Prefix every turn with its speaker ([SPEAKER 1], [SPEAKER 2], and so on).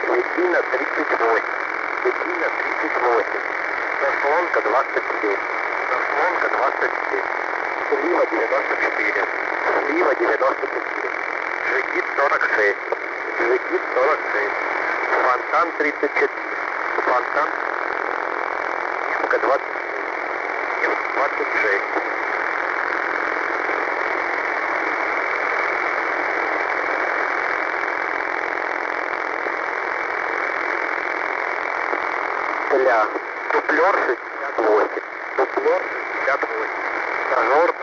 [SPEAKER 1] Литвина 38. Литвина 38. Заслонка 27. Заслонка 27. Слива 94. Слива 94. Жигит 46. Жигит 46. Фонтан 34. Фонтан. Нивка 20. Нивка 26. Дуплер 68. Дуплер 68. Стажер